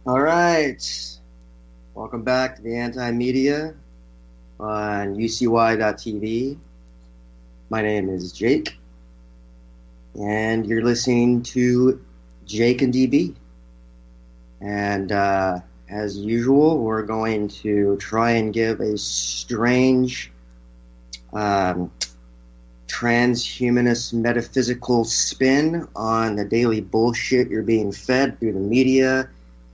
All right. Welcome back to the Anti-Media on UCY.tv. My name is Jake, and you're listening to Jake and DB. And as usual, we're going to try and give a strange transhumanist metaphysical spin on the daily bullshit you're being fed through the media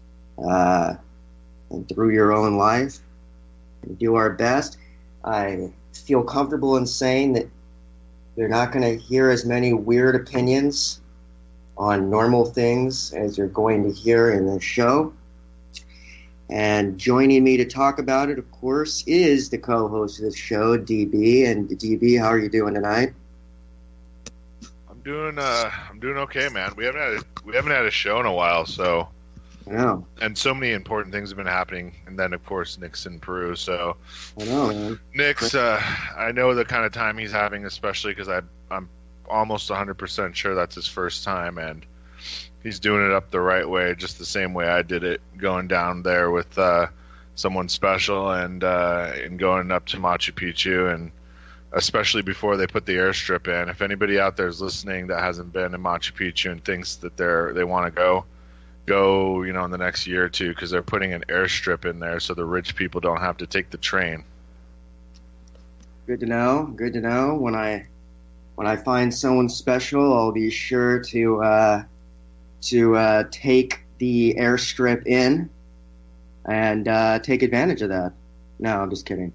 and through your own life. We do our best. I feel comfortable in saying that you're not going to hear as many weird opinions on normal things as you're going to hear in this show. And joining me to talk about it, of course, is the co-host of the show, DB. And DB, how are you doing tonight? I'm doing okay, man. We haven't had a show in a while, so. I know. And so many important things have been happening, and then of course Nick's in Peru. So. I know, man. Nick's, I know the kind of time he's having, especially because I'm almost 100% sure that's his first time, and he's doing it up the right way, just the same way I did it, going down there with someone special and going up to Machu Picchu, and especially before they put the airstrip in. If anybody out there is listening that hasn't been to Machu Picchu and thinks that they want to go, in the next year or two, because they're putting an airstrip in there so the rich people don't have to take the train. Good to know. Good to know. When I find someone special, I'll be sure to take the airstrip in and take advantage of that. No, I'm just kidding.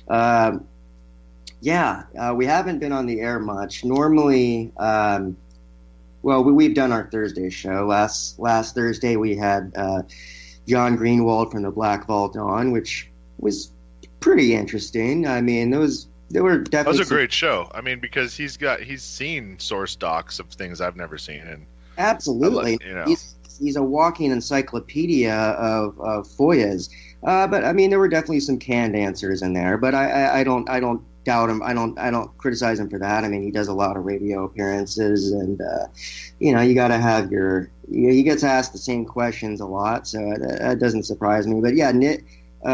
We haven't been on the air much. Normally, we've done our Thursday show. Last Thursday we had John Greenwald from the Black Vault on, which was pretty interesting. I mean, there were definitely. That was a great show. I mean, because he's seen source docs of things I've never seen, and absolutely, he's a walking encyclopedia of FOIAs. But I mean, there were definitely some canned answers in there. But I don't doubt him. I don't criticize him for that. I mean, he does a lot of radio appearances, and you got to have he gets asked the same questions a lot, so that doesn't surprise me. But yeah, Nick,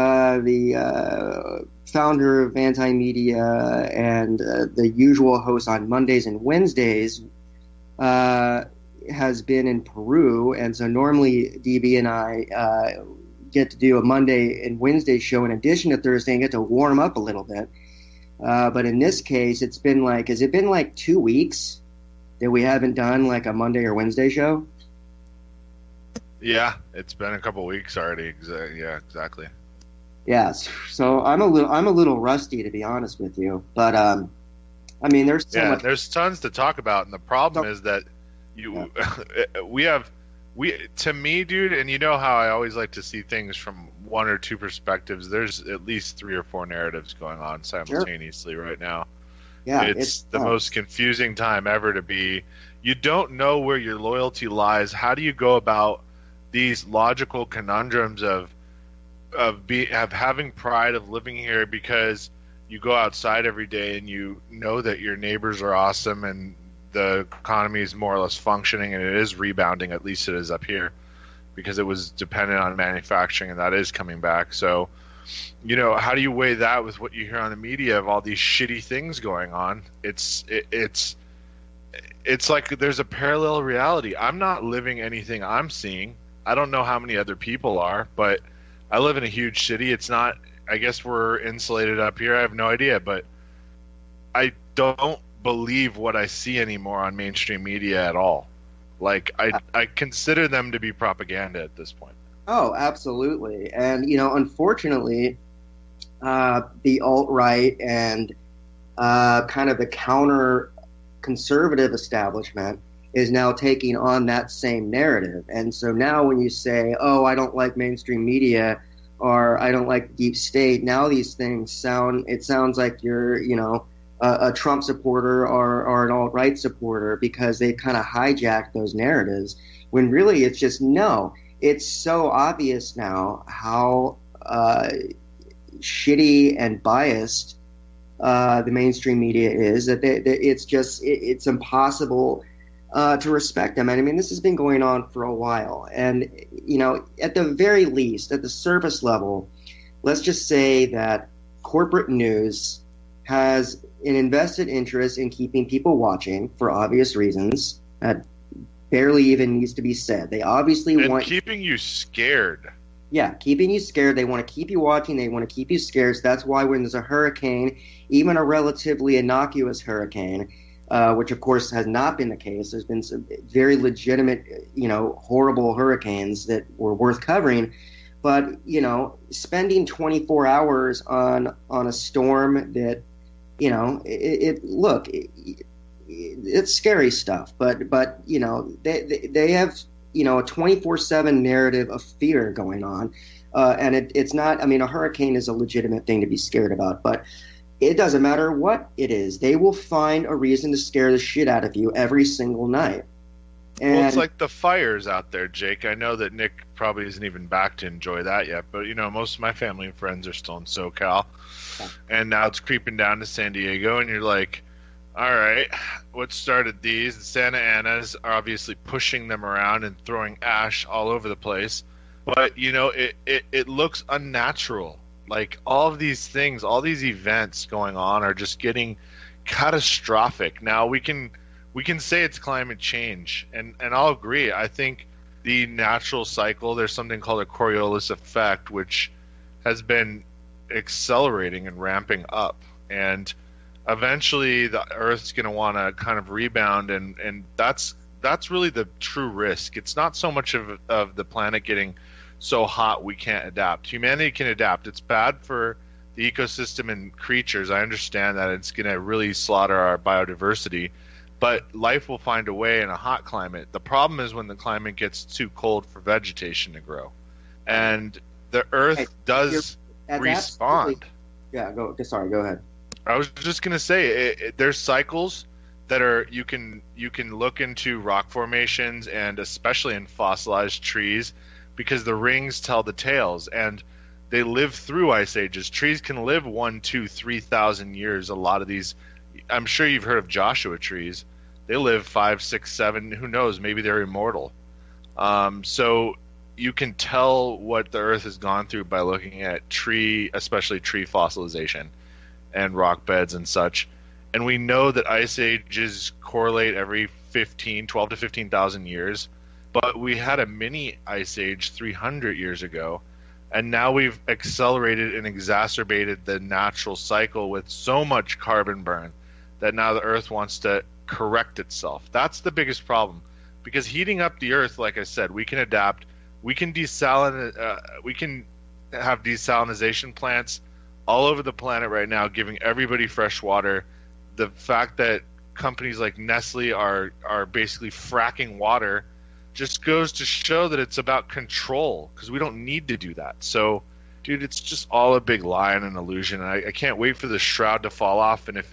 the founder of Anti-Media and the usual host on Mondays and Wednesdays, has been in Peru, and so normally DB and I get to do a Monday and Wednesday show in addition to Thursday and get to warm up a little bit. But in this case, has it been like 2 weeks that we haven't done like a Monday or Wednesday show? Yeah, it's been a couple weeks already. Yeah, exactly. Yes. So I'm a little rusty, to be honest with you. But I mean, there's there's tons to talk about, and the problem is that to me, dude, and you know how I always like to see things from one or two perspectives. There's at least 3 or 4 narratives going on simultaneously right now. Yeah, it's the most confusing time ever to be. You don't know where your loyalty lies. How do you go about these logical conundrums of having pride of living here because you go outside every day and you know that your neighbors are awesome and the economy is more or less functioning, and it is rebounding, at least it is up here, because it was dependent on manufacturing, and that is coming back. So, how do you weigh that with what you hear on the media of all these shitty things going on? It's like there's a parallel reality. I'm not living anything I'm seeing. I don't know how many other people are, but I live in a huge city. It's not, I guess we're insulated up here. I have no idea, but I don't believe what I see anymore on mainstream media at all. Like I consider them to be propaganda at this point. Oh, absolutely. And unfortunately, the alt-right and kind of the counter conservative establishment is now taking on that same narrative. And so now when you say, oh, I don't like mainstream media or I don't like deep state, now these things sounds like you're a Trump supporter or an alt-right supporter, because they kind of hijacked those narratives, when really it's just, no, it's so obvious now how shitty and biased the mainstream media is that it's impossible to respect them. And I mean, this has been going on for a while. And, at the very least, at the surface level, let's just say that corporate news has an invested interest in keeping people watching for obvious reasons. That barely even needs to be said. They obviously want keeping you scared. Yeah, keeping you scared. They want to keep you watching. They want to keep you scared. So that's why when there's a hurricane, even a relatively innocuous hurricane, which of course has not been the case. There's been some very legitimate, horrible hurricanes that were worth covering. But, spending 24 hours on a storm that, it's scary stuff. But they have, a 24/7 narrative of fear going on. And it's not, I mean, a hurricane is a legitimate thing to be scared about. But it doesn't matter what it is. They will find a reason to scare the shit out of you every single night. And, well, it's like the fires out there, Jake. I know that Nick probably isn't even back to enjoy that yet, but most of my family and friends are still in SoCal, and now it's creeping down to San Diego, and you're like, all right, what started these? The Santa Anas are obviously pushing them around and throwing ash all over the place, but it looks unnatural. Like all of these things, all these events going on are just getting catastrophic. Now we can say it's climate change, and I'll agree. I think the natural cycle, there's something called a Coriolis effect, which has been accelerating and ramping up. And eventually the Earth's going to want to kind of rebound, and that's really the true risk. It's not so much of the planet getting so hot we can't adapt. Humanity can adapt. It's bad for the ecosystem and creatures. I understand that it's going to really slaughter our biodiversity, but life will find a way in a hot climate. The problem is when the climate gets too cold for vegetation to grow, and the Earth does respond. Yeah, go ahead. I was just going to say, there's cycles that are you can look into rock formations, and especially in fossilized trees, because the rings tell the tales, and they live through ice ages. Trees can live 1, 2, 3,000 years. A lot of these, I'm sure you've heard of Joshua trees. They live 5, 6, 7. Who knows? Maybe they're immortal. So you can tell what the Earth has gone through by looking at especially tree fossilization and rock beds and such. And we know that ice ages correlate every 12 to 15,000 years. But we had a mini ice age 300 years ago, and now we've accelerated and exacerbated the natural cycle with so much carbon burn that now the Earth wants to correct itself. That's the biggest problem, because heating up the Earth, like I said, we can adapt. We can we can have desalinization plants all over the planet right now, giving everybody fresh water. The fact that companies like Nestle are basically fracking water just goes to show that it's about control, because we don't need to do that. So, dude, it's just all a big lie and an illusion. And I can't wait for the shroud to fall off. And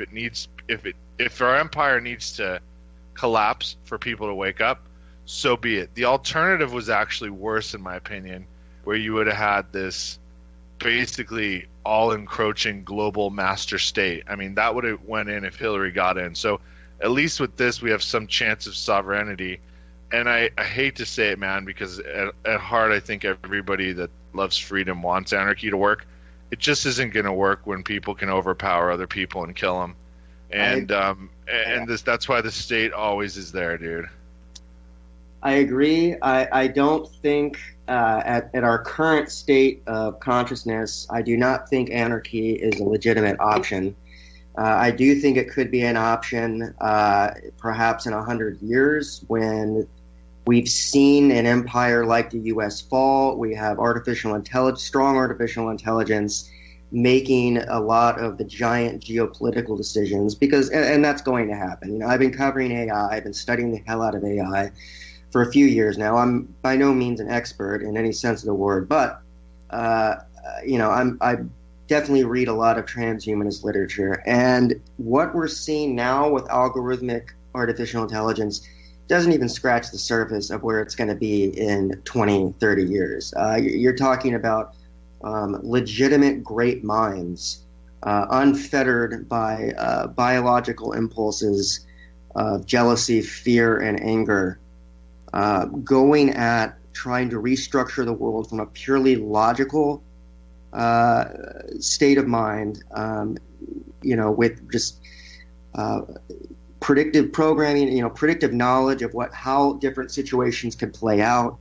if our empire needs to collapse for people to wake up, so be it. The alternative was actually worse, in my opinion, where you would have had this basically all-encroaching global master state. I mean, that would have went in if Hillary got in. So at least with this, we have some chance of sovereignty. And I hate to say it, man, because at heart, I think everybody that loves freedom wants anarchy to work. It just isn't going to work when people can overpower other people and kill them. And that's why the state always is there, dude. I agree. I don't think at our current state of consciousness, I do not think anarchy is a legitimate option. I do think it could be an option perhaps in 100 years when we've seen an empire like the U.S. fall. We have strong artificial intelligence making a lot of the giant geopolitical decisions, and that's going to happen. I've been covering AI. I've been studying the hell out of AI for a few years now. I'm by no means an expert in any sense of the word, but I definitely read a lot of transhumanist literature, and what we're seeing now with algorithmic artificial intelligence doesn't even scratch the surface of where it's going to be in 20, 30 years. You're talking about legitimate great minds, unfettered by biological impulses, jealousy, fear, and anger, going at trying to restructure the world from a purely logical state of mind, with just predictive programming, predictive knowledge of how different situations could play out.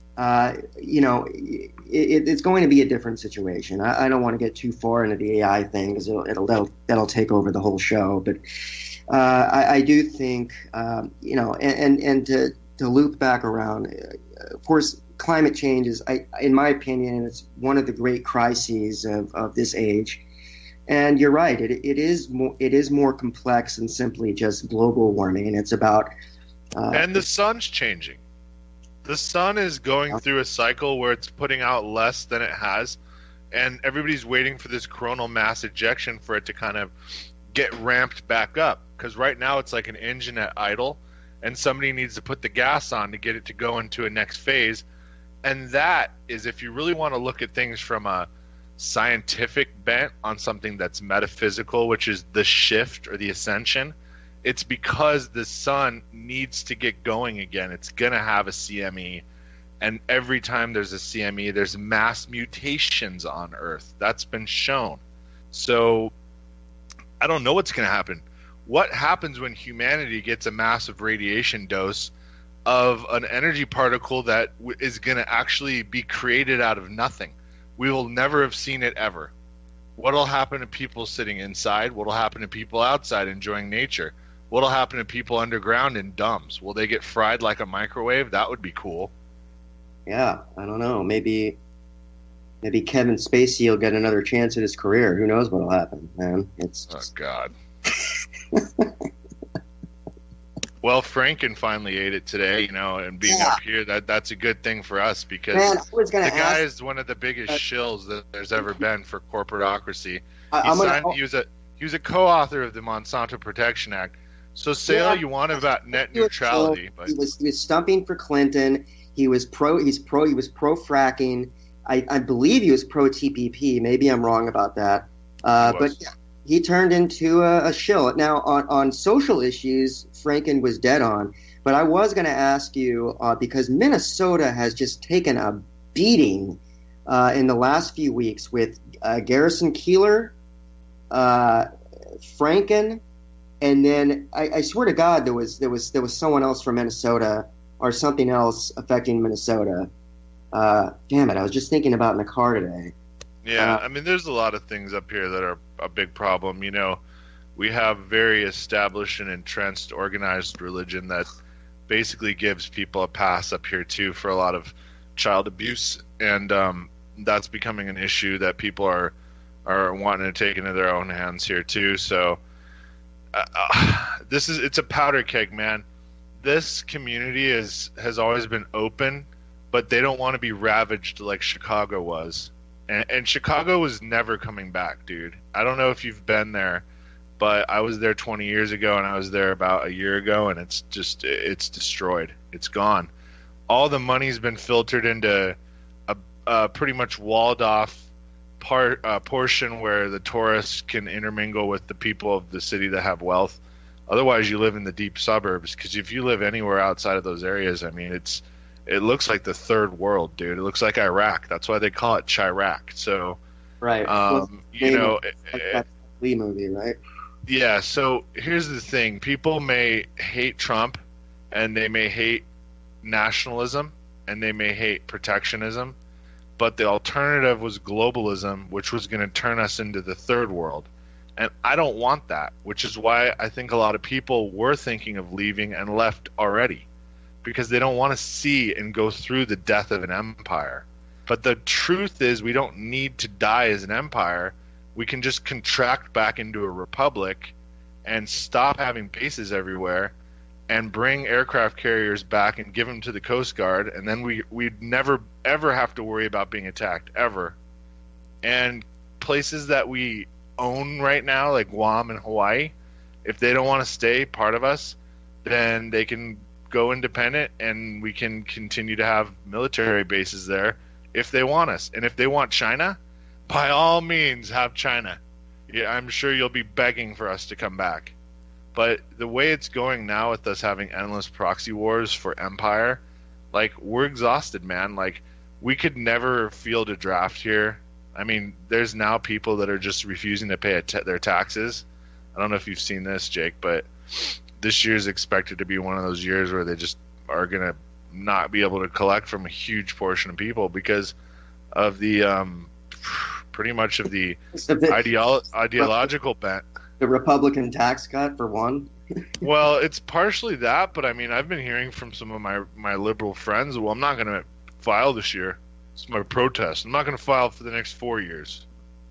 It's going to be a different situation. I don't want to get too far into the AI thing because that'll take over the whole show. But I do think, and to loop back around, of course, climate change is, in my opinion, it's one of the great crises of this age. And you're right; it is more complex than simply just global warming, and it's about. And the sun's changing. The sun is going through a cycle where it's putting out less than it has, and everybody's waiting for this coronal mass ejection for it to kind of get ramped back up. Because right now it's like an engine at idle, and somebody needs to put the gas on to get it to go into a next phase. And that is, if you really want to look at things from a scientific bent on something that's metaphysical, which is the shift or the ascension, it's because the sun needs to get going again. It's going to have a CME. And every time there's a CME, there's mass mutations on Earth. That's been shown. So I don't know what's going to happen. What happens when humanity gets a massive radiation dose of an energy particle that is going to actually be created out of nothing? We will never have seen it ever. What'll happen to people sitting inside? What'll happen to people outside enjoying nature? What'll happen to people underground in dumps? Will they get fried like a microwave? That would be cool. Yeah, I don't know. Maybe Kevin Spacey will get another chance at his career. Who knows what'll happen, man? It's just... Oh, God. Well, Franken finally ate it today, and being up here, that's a good thing for us because the guy is one of the biggest shills that there's ever been for corporatocracy. He was a co-author of the Monsanto Protection Act. So say all you want about net neutrality, but he was stumping for Clinton. He was pro fracking. I believe he was pro TPP. Maybe I'm wrong about that. But yeah, he turned into a shill. Now on social issues, Franken was dead on. But I was going to ask you because Minnesota has just taken a beating in the last few weeks with Garrison Keillor, Franken. And then I swear to God, there was someone else from Minnesota or something else affecting Minnesota. Damn it! I was just thinking about in the car today. Yeah, I mean, there's a lot of things up here that are a big problem. We have very established and entrenched organized religion that basically gives people a pass up here too for a lot of child abuse, and that's becoming an issue that people are wanting to take into their own hands here too. So. It's a powder keg, man. This community has always been open, but they don't want to be ravaged like Chicago was. And Chicago was never coming back, dude. I don't know if you've been there, but I was there 20 years ago, and I was there about a year ago, and it's destroyed. It's gone. All the money's been filtered into a pretty much walled off portion where the tourists can intermingle with the people of the city that have wealth. Otherwise, you live in the deep suburbs, because if you live anywhere outside of those areas, I mean, it looks like the third world, dude. It looks like Iraq. That's why they call it Chirac. So, right. That Lee movie, right? Yeah. So here's the thing: people may hate Trump, and they may hate nationalism, and they may hate protectionism. But the alternative was globalism, which was going to turn us into the third world. And I don't want that, which is why I think a lot of people were thinking of leaving and left already, because they don't want to see and go through the death of an empire. But the truth is, we don't need to die as an empire. We can just contract back into a republic and stop having bases everywhere and bring aircraft carriers back and give them to the Coast Guard, and then we'd never, ever have to worry about being attacked, ever. And places that we own right now, like Guam and Hawaii, if they don't want to stay part of us, then they can go independent, and we can continue to have military bases there if they want us. And if they want China, by all means, have China. Yeah, I'm sure you'll be begging for us to come back. But the way it's going now with us having endless proxy wars for empire, like we're exhausted, man. Like we could never field a draft here. I mean, there's now people that are just refusing to pay their taxes. I don't know if you've seen this, Jake, but this year is expected to be one of those years where they just are going to not be able to collect from a huge portion of people because of the pretty much of the ideological bent. The Republican tax cut, for one. Well, it's partially that, but I mean, I've been hearing from some of my liberal friends, well, I'm not going to file this year. It's my protest. I'm not going to file for the next 4 years.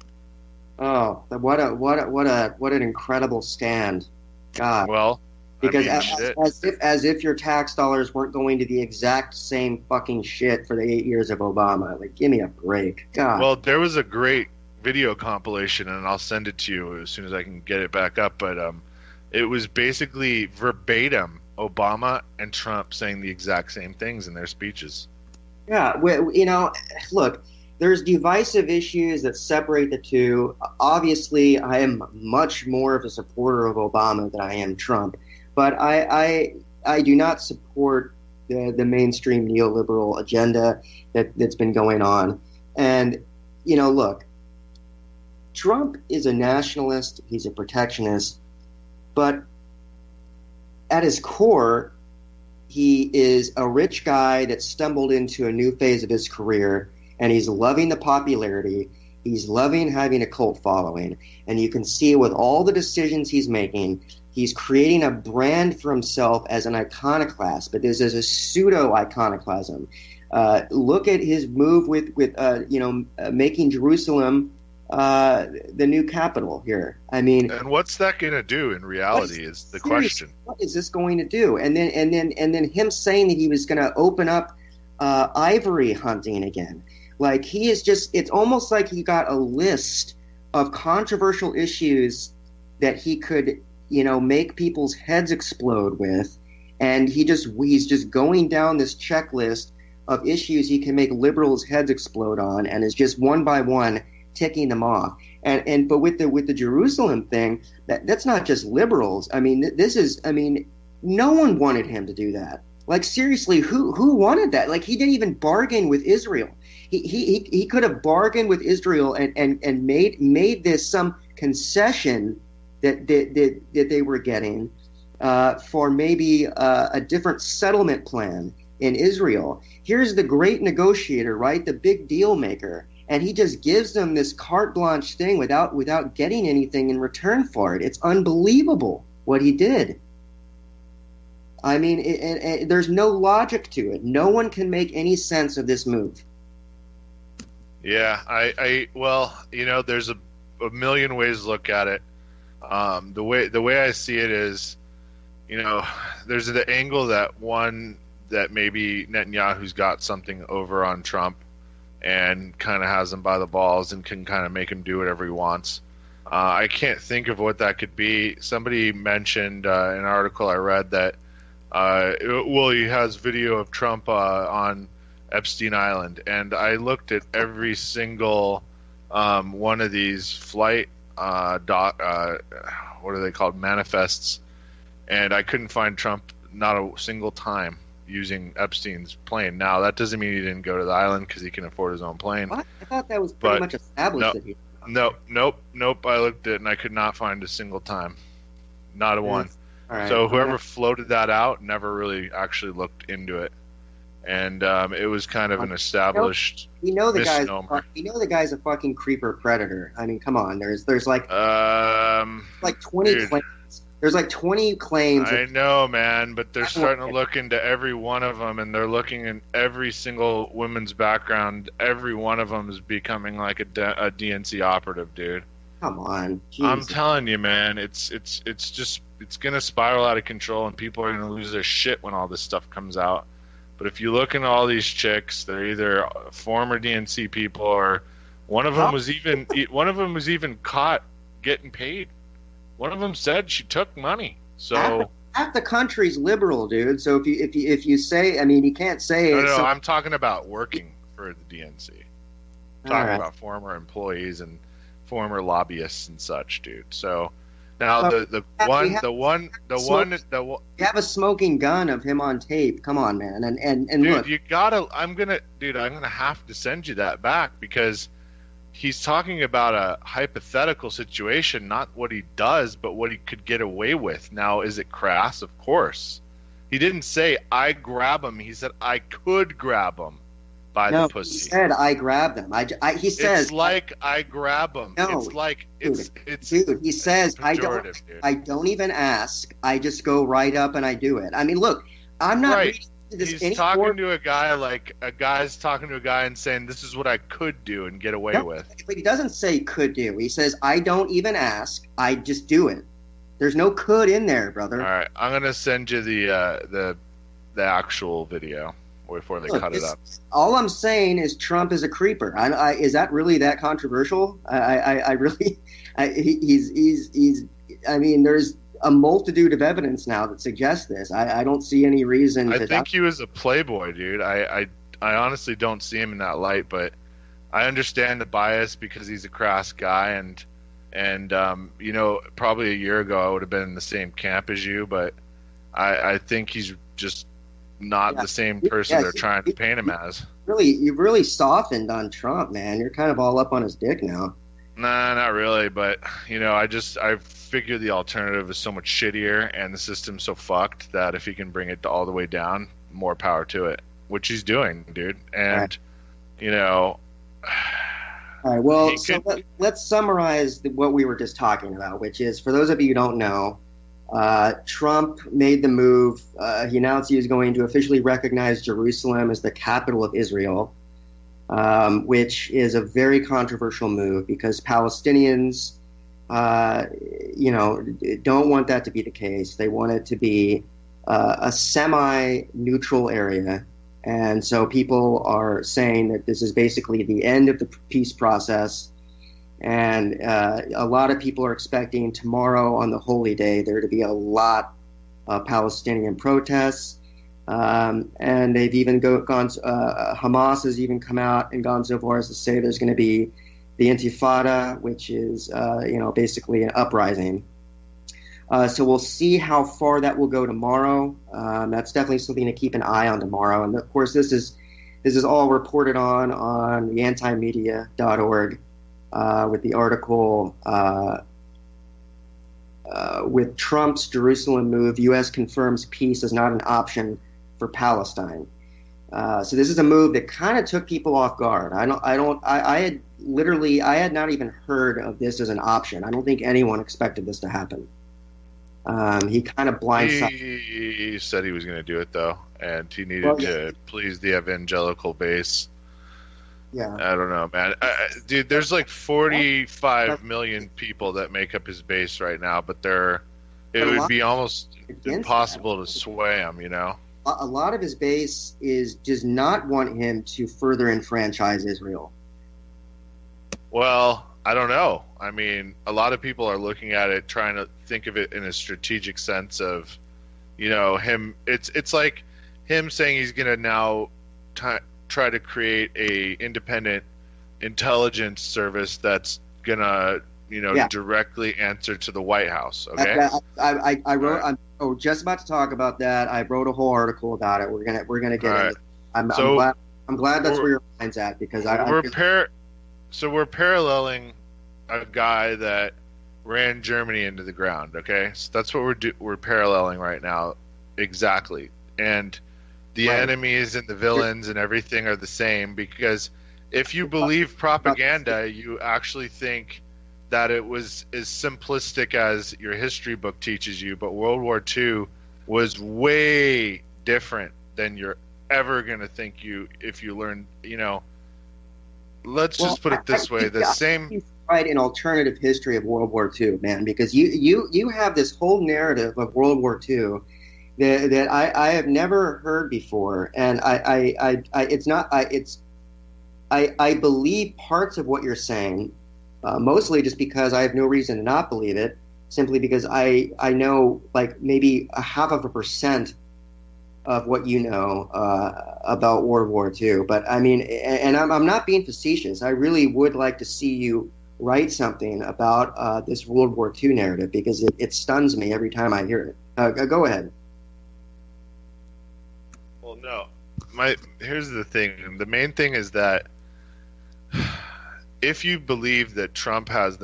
Oh, what an incredible stand. God. Well, because I mean, as if your tax dollars weren't going to the exact same fucking shit for the 8 years of Obama. Like, give me a break. God. Well, there was a great video compilation, and I'll send it to you as soon as I can get it back up, but it was basically verbatim Obama and Trump saying the exact same things in their speeches. Yeah, look, there's divisive issues that separate the two. Obviously, I am much more of a supporter of Obama than I am Trump, but I do not support the mainstream neoliberal agenda that's been going on. And, look, Trump is a nationalist, he's a protectionist, but at his core, he is a rich guy that stumbled into a new phase of his career, and he's loving the popularity. He's loving having a cult following, and you can see with all the decisions he's making, he's creating a brand for himself as an iconoclast, but this is a pseudo-iconoclasm. Look at his move with making Jerusalem the new capital here. I mean, and what's that going to do in reality is the question. What is this going to do? And then him saying that he was going to open up ivory hunting again. Like he is it's almost like he got a list of controversial issues that he could, make people's heads explode with, and he's just going down this checklist of issues he can make liberals' heads explode on, and is just one by one ticking them off. But with the Jerusalem thing, that's not just liberals. I mean, no one wanted him to do that. Like seriously, who wanted that? Like he didn't even bargain with Israel. He could have bargained with Israel and made this some concession that they were getting for maybe a different settlement plan in Israel. Here's the great negotiator, right? The big deal maker. And he just gives them this carte blanche thing without getting anything in return for it. It's unbelievable what he did. I mean, there's no logic to it. No one can make any sense of this move. Yeah, well, there's a million ways to look at it. The way I see it is, there's the angle that maybe Netanyahu's got something over on Trump and kind of has him by the balls and can kind of make him do whatever he wants. I can't think of what that could be. Somebody mentioned in an article I read that he has video of Trump on Epstein Island, and I looked at every single one of these flight what are they called, manifests, and I couldn't find Trump not a single time using Epstein's plane. Now that doesn't mean he didn't go to the island because he can afford his own plane. What? I thought that was pretty much established. Nope. I looked at it and I could not find a single time, not a one. Right. So whoever floated that out never really actually looked into it, and it was kind of an established misnomer. The guy's a fucking creeper predator. I mean, come on. There's like 20 claims. There's like 20 claims. I know, man, but they're starting to look into every one of them, and they're looking in every single woman's background. Every one of them is becoming like a DNC operative, dude. Come on. Jesus. I'm telling you, man, it's going to spiral out of control, and people are going to lose their shit when all this stuff comes out. But if you look into all these chicks, they're either former DNC people, or one of them was even caught getting paid. One of them said she took money. So half the country's liberal, dude. So if you say, I mean, you can't say. No, I'm talking about working for the DNC. I'm talking about former employees and former lobbyists and such, dude. So Now Well, we have a smoking gun of him on tape. Come on, man. And dude, look, I'm gonna have to send you that back because he's talking about a hypothetical situation, not what he does, but what he could get away with. Now, is it crass? Of course. He didn't say I grab him. He said I could grab him by the pussy. He said I grabbed him. He says it's like I grab him. No, it's like dude, it's dude. He says dude. I don't even ask. I just go right up and I do it. I mean, look, I'm not right. reading this He's talking to a guy like a guy's talking to a guy and saying this is what I could do and get away with. But he doesn't say could do. He says I don't even ask. I just do it. There's no could in there, brother. All right, I'm gonna send you the actual video before they cut it up. All I'm saying is Trump is a creeper. Is that really that controversial? I really, he's. I mean, there's a multitude of evidence now that suggests this. I don't see any reason. I think he was a playboy, dude. I honestly don't see him in that light, but I understand the bias because he's a crass guy and probably a year ago I would have been in the same camp as you, but I think he's just not the same person they're trying to paint him as. You've really softened on Trump, man. You're kind of all up on his dick now. Nah, not really, but I figure the alternative is so much shittier and the system's so fucked that if he can bring it all the way down, more power to it, which he's doing, dude. And all right. Well, let's summarize what we were just talking about, which is, for those of you who don't know, Trump made the move. He announced he was going to officially recognize Jerusalem as the capital of Israel, which is a very controversial move because Palestinians, don't want that to be the case. They want it to be a semi-neutral area. And so people are saying that this is basically the end of the peace process. And a lot of people are expecting tomorrow on the Holy Day there to be a lot of Palestinian protests. And they've even Hamas has even come out and gone so far as to say there's going to be the Intifada, which is, basically an uprising. So we'll see how far that will go tomorrow. That's definitely something to keep an eye on tomorrow. And of course, this is all reported on the antimedia.org with the article with Trump's Jerusalem move, U.S. confirms peace is not an option for Palestine. So this is a move that kind of took people off guard. I had not even heard of this as an option. I don't think anyone expected this to happen. He kind of blindsided. He said he was going to do it though, and he needed to please the evangelical base. Yeah, I don't know, man. Dude, there's like 45 million people that make up his base right now, but it would be almost impossible to sway him, A lot of his base does not want him to further enfranchise Israel. Well, I don't know. I mean, a lot of people are looking at it, trying to think of it in a strategic sense of, him. It's like him saying he's going to now try to create a independent intelligence service that's going to, directly answer to the White House. Okay. I wrote. Right. I'm just about to talk about that. I wrote a whole article about it. We're gonna get into it. I'm glad that's where your mind's at because we're paralleling a guy that ran Germany into the ground. Okay, so that's what we're paralleling right now, exactly. And the enemies and the villains and everything are the same because if you believe propaganda, you actually think that it was as simplistic as your history book teaches you. But World War II was way different than you're ever going to think if you learn. Let's just put it this way: the same. Write an alternative history of World War II, man, because you have this whole narrative of World War II that I have never heard before, and I believe parts of what you're saying, mostly just because I have no reason to not believe it, simply because I know like maybe 0.5% of what you know about World War II. But I mean, and I'm not being facetious. I really would like to see you write something about this World War II narrative because it stuns me every time I hear it. Go ahead. Well, no. Here's the thing. The main thing is that if you believe that Trump has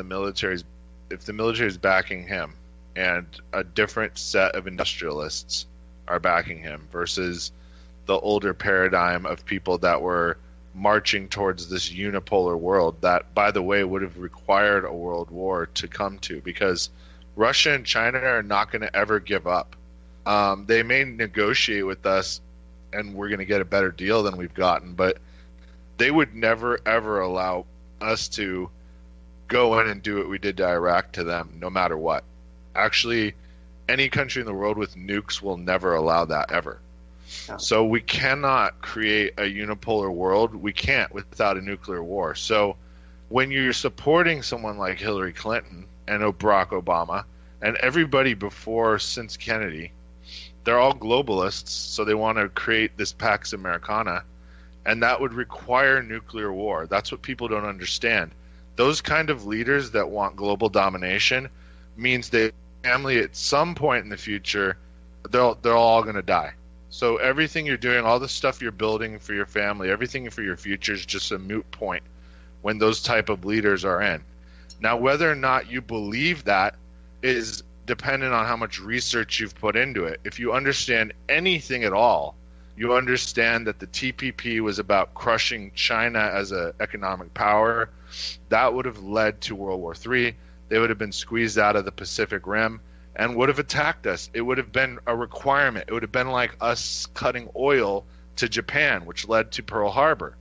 if the military is backing him and a different set of industrialists are backing him versus the older paradigm of people that were marching towards this unipolar world that, by the way, would have required a world war to come to, because Russia and China are not going to ever give up. They may negotiate with us and we're going to get a better deal than we've gotten, but they would never, ever allow us to go in and do what we did to Iraq to them, no matter what. Actually, any country in the world with nukes will never allow that, ever. So we cannot create a unipolar world. We can't without a nuclear war. So when you're supporting someone like Hillary Clinton and Barack Obama and everybody before since Kennedy, they're all globalists, so they want to create this Pax Americana, and that would require nuclear war. That's what people don't understand. Those kind of leaders that want global domination means that family at some point in the future, they're all going to die. So everything you're doing, all the stuff you're building for your family, everything for your future is just a moot point when those type of leaders are in. Now, whether or not you believe that is dependent on how much research you've put into it. If you understand anything at all, you understand that the TPP was about crushing China as an economic power. That would have led to World War III. They would have been squeezed out of the Pacific Rim and would have attacked us. It would have been a requirement. It would have been like us cutting oil to Japan, which led to Pearl Harbor.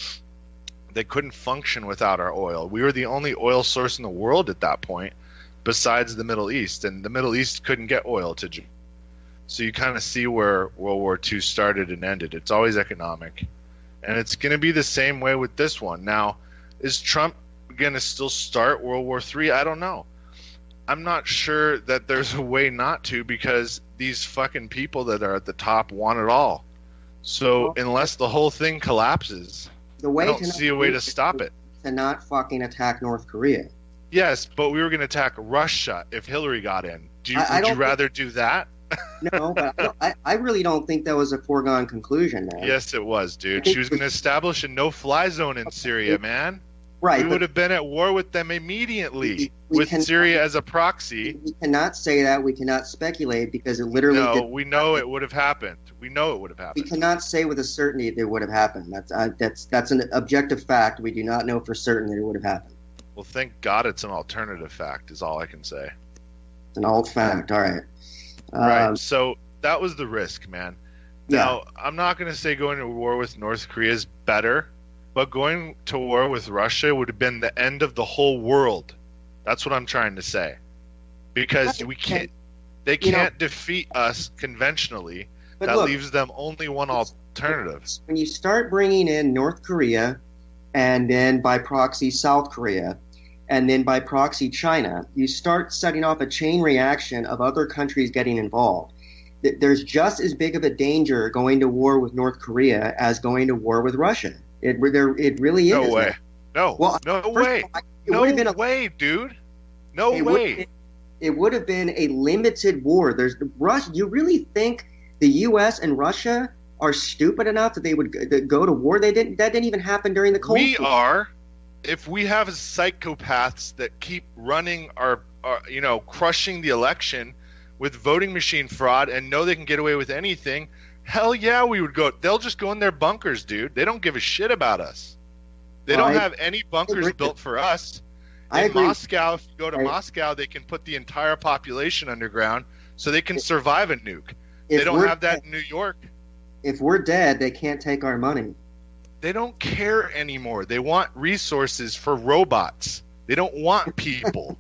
They couldn't function without our oil. We were the only oil source in the world at that point, besides the Middle East, and the Middle East couldn't get oil to Japan. So you kind of see where World War II started and ended. It's always economic. And it's going to be the same way with this one. Now, is Trump going to still start World War III? I don't know. I'm not sure that there's a way not to, because these fucking people that are at the top want it all. So unless the whole thing collapses, I don't see a way to stop it. To not fucking attack North Korea. Yes, but we were going to attack Russia if Hillary got in. Would you rather do that? No, but I really don't think that was a foregone conclusion, man. Yes, it was, dude. She was going to establish a no-fly zone in Syria, man. Right. We would have been at war with them immediately, with Syria as a proxy. We cannot say that. We cannot speculate because it literally... No, we know it would have happened. We know it would have happened. We cannot say with a certainty that it would have happened. That's an objective fact. We do not know for certain that it would have happened. Well, thank God it's an alternative fact, is all I can say. It's an alt fact. All right. Right. So that was the risk, man. Now, I'm not going to say going to war with North Korea is better, but going to war with Russia would have been the end of the whole world. That's what I'm trying to say. Because they can't defeat us conventionally. That leaves them only one alternative. When you start bringing in North Korea and then by proxy South Korea, and then by proxy China, you start setting off a chain reaction of other countries getting involved. There's just as big of a danger going to war with North Korea as going to war with Russia. It really is. No way. No. Well, no way. No way, dude. No way. It would have been a limited war. You really think the U.S. and Russia are stupid enough that they would go to war? That didn't even happen during the Cold War. We are. If we have psychopaths that keep running our crushing the election with voting machine fraud and know they can get away with anything, hell yeah, we would go. They'll just go in their bunkers, dude. They don't give a shit about us. They don't have any bunkers built for us. In Moscow, if you go to Moscow, they can put the entire population underground so they can survive a nuke. They don't have that in New York. If we're dead, they can't take our money. They don't care anymore. They want resources for robots. They don't want people.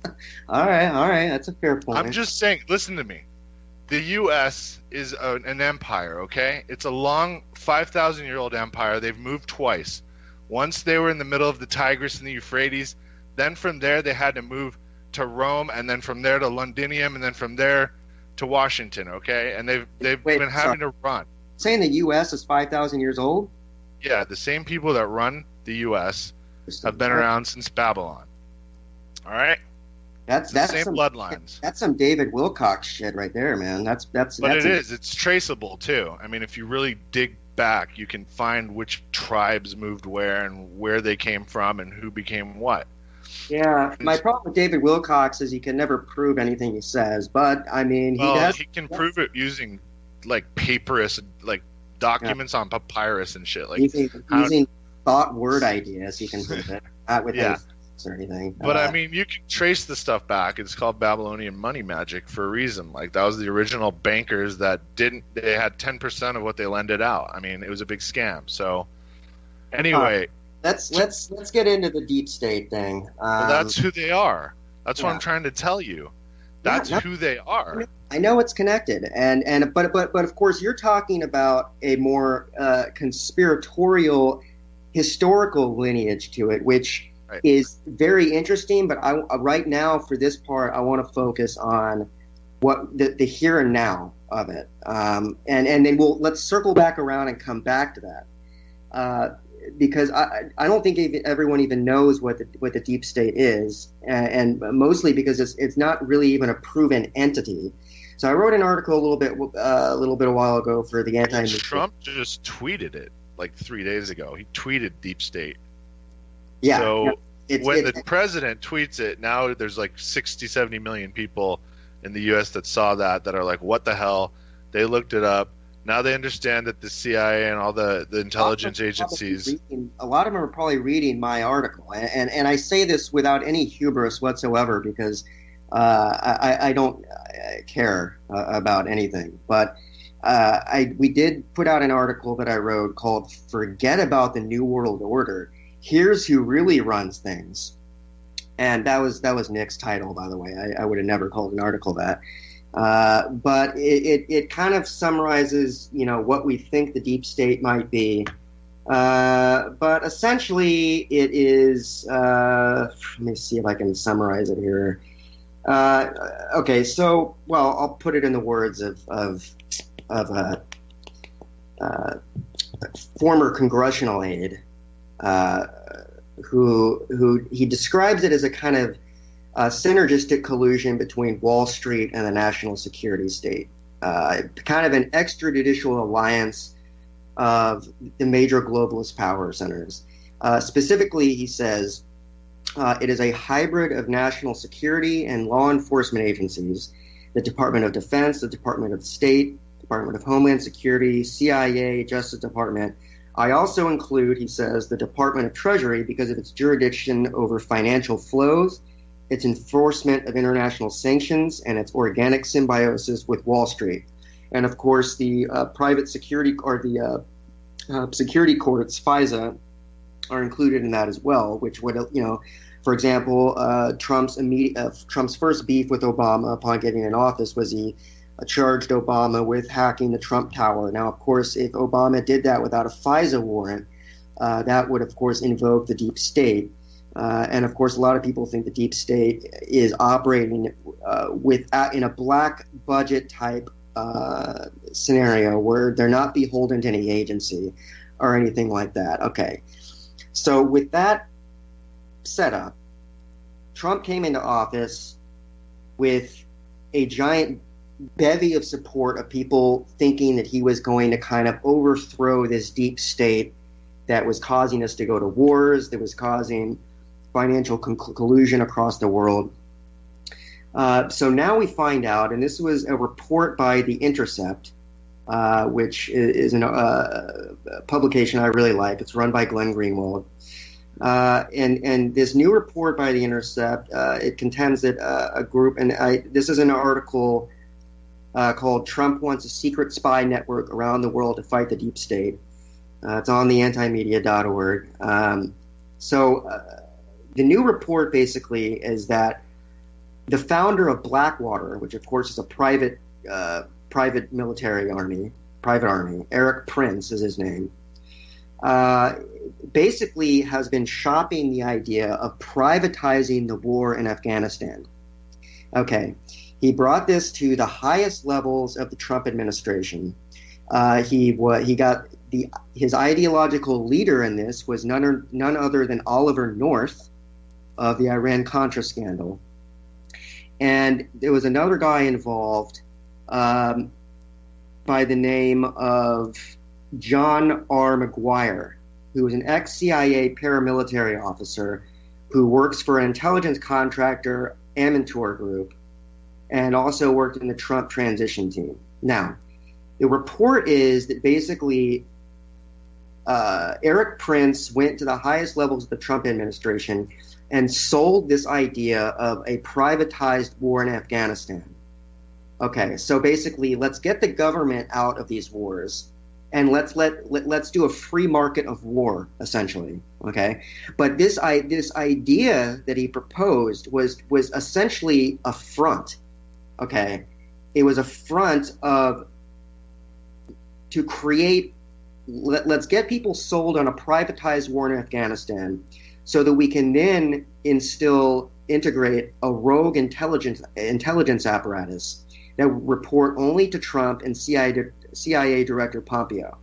All right. That's a fair point. I'm just saying, listen to me. The U.S. is an empire, okay? It's a long 5,000-year-old empire. They've moved twice. Once they were in the middle of the Tigris and the Euphrates. Then from there they had to move to Rome, and then from there to Londinium, and then from there to Washington, okay? And they've been having to run. Saying the U.S. is 5,000 years old? Yeah, the same people that run the U.S. have been around since Babylon. All right, That's it's the that's same some bloodlines. that's some David Wilcox shit right there, man. But it is. It's traceable too. I mean, if you really dig back, you can find which tribes moved where and where they came from and who became what. Yeah. My problem with David Wilcox is he can never prove anything he says, but I mean He can prove it using like papyrus, like documents on papyrus and shit. Like using thought word ideas, he can prove it, not with any facts or anything. But I mean, you can trace the stuff back. It's called Babylonian money magic for a reason. Like that was the original bankers that they had 10% of what they lended out. I mean, it was a big scam. So anyway, let's get into the deep state thing. Well, that's who they are. That's what I'm trying to tell you. That's who they are. I know it's connected, but of course you're talking about a more conspiratorial historical lineage to it, which is very interesting. But right now for this part, I want to focus on what the here and now of it, and then let's circle back around and come back to that. Because I don't think everyone even knows what the deep state is, and mostly because it's not really even a proven entity. So I wrote an article a little bit a while ago for the Trump just tweeted it like 3 days ago. He tweeted deep state. Yeah. So when the president tweets it, now there's like 60, 70 million people in the U.S. that saw that are like, what the hell? They looked it up. Now they understand that the CIA and all the intelligence agencies... A lot of them are probably reading my article. And I say this without any hubris whatsoever because I don't care about anything. But we did put out an article that I wrote called Forget About the New World Order. Here's Who Really Runs Things. And that was Nick's title, by the way. I would have never called an article that. But it kind of summarizes, what we think the deep state might be. But essentially, it is. Let me see if I can summarize it here. Okay, so I'll put it in the words of former congressional aide, who he describes it as a kind of synergistic collusion between Wall Street and the national security state, kind of an extrajudicial alliance of the major globalist power centers. Specifically, he says, it is a hybrid of national security and law enforcement agencies, the Department of Defense, the Department of State, Department of Homeland Security, CIA, Justice Department. I also include, he says, the Department of Treasury because of its jurisdiction over financial flows, its enforcement of international sanctions, and its organic symbiosis with Wall Street. And of course, the private security or the security courts, FISA, are included in that as well, which would, for example, Trump's first beef with Obama upon getting in office was he charged Obama with hacking the Trump Tower. Now, of course, if Obama did that without a FISA warrant, that would, of course, invoke the deep state. And of course, a lot of people think the deep state is operating in a black budget type scenario where they're not beholden to any agency or anything like that. Okay, so with that setup, Trump came into office with a giant bevy of support of people thinking that he was going to kind of overthrow this deep state that was causing us to go to wars, that was causing financial collusion across the world. So now we find out, and this was a report by The Intercept, which is a publication I really like. It's run by Glenn Greenwald. And this new report by The Intercept, it contends that a group, and this is an article called Trump Wants a Secret Spy Network Around the World to Fight the Deep State. It's on the antimedia.org. The new report basically is that the founder of Blackwater, which of course is a private military army, Eric Prince is his name, basically has been shopping the idea of privatizing the war in Afghanistan. Okay, he brought this to the highest levels of the Trump administration. He got his ideological leader in this was none other than Oliver North, of the Iran-Contra scandal. And there was another guy involved by the name of John R. McGuire, who was an ex-CIA paramilitary officer who works for an intelligence contractor, Amantor Group, and also worked in the Trump transition team. Now, the report is that basically Erik Prince went to the highest levels of the Trump administration and sold this idea of a privatized war in Afghanistan. Okay, so basically, let's get the government out of these wars, and let's do a free market of war, essentially. Okay, but this idea that he proposed was essentially a front. Okay, it was a front to create. Let's get people sold on a privatized war in Afghanistan, so that we can then integrate a rogue intelligence apparatus that would report only to Trump and CIA Director Pompeo.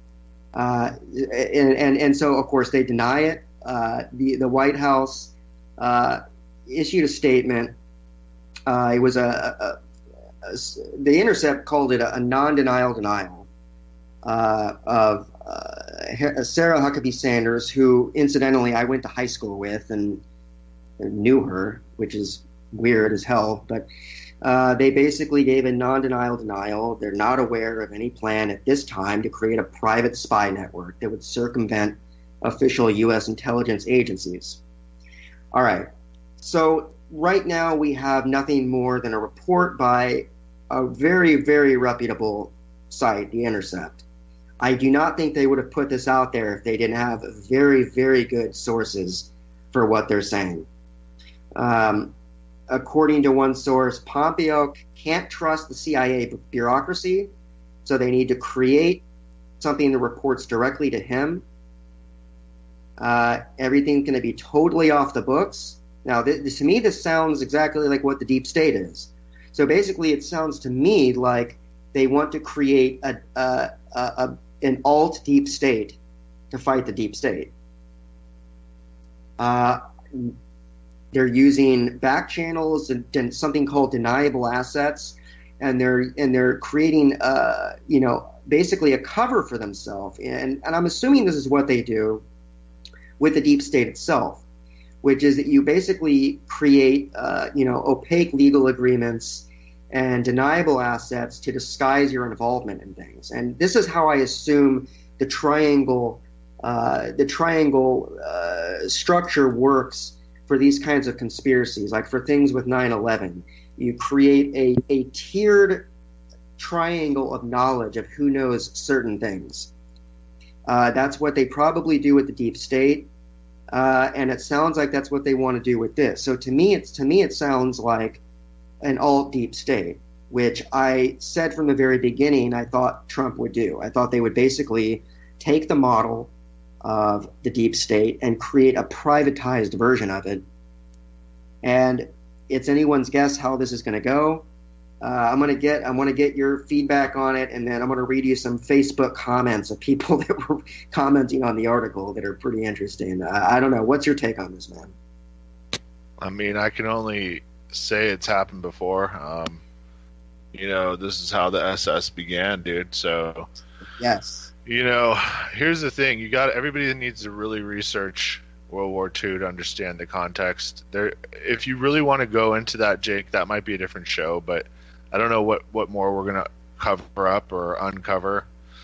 And so, of course, they deny it. The White House issued a statement. It was The Intercept called it a non-denial denial of Sarah Huckabee Sanders, who, incidentally, I went to high school with and knew her, which is weird as hell. But they basically gave a non-denial denial. They're not aware of any plan at this time to create a private spy network that would circumvent official U.S. intelligence agencies. All right. So right now we have nothing more than a report by a very, very reputable site, The Intercept. I do not think they would have put this out there if they didn't have very, very good sources for what they're saying. According to one source, Pompeo can't trust the CIA bureaucracy, so they need to create something that reports directly to him. Everything's going to be totally off the books. Now, to me, this sounds exactly like what the deep state is. So basically, it sounds to me like they want to create an alt deep state to fight the deep state. They're using back channels and something called deniable assets, and they're creating basically a cover for themselves. And I'm assuming this is what they do with the deep state itself, which is that you basically create opaque legal agreements and deniable assets to disguise your involvement in things. And this is how I assume the triangle structure works for these kinds of conspiracies, like for things with 9/11. You create a tiered triangle of knowledge of who knows certain things. That's what they probably do with the deep state, and it sounds like that's what they want to do with this. So to me, it sounds like an alt deep state, which I said from the very beginning I thought Trump would do. I thought they would basically take the model of the deep state and create a privatized version of it. And it's anyone's guess how this is going to go. I want to get your feedback on it, and then I'm going to read you some Facebook comments of people that were commenting on the article that are pretty interesting. I don't know. What's your take on this, man? I mean, I can only say it's happened before. This is how the SS began, dude. So yes. Here's the thing. Everybody needs to really research World War II to understand the context. If you really want to go into that, Jake, that might be a different show, but I don't know what more we're going to cover up or uncover.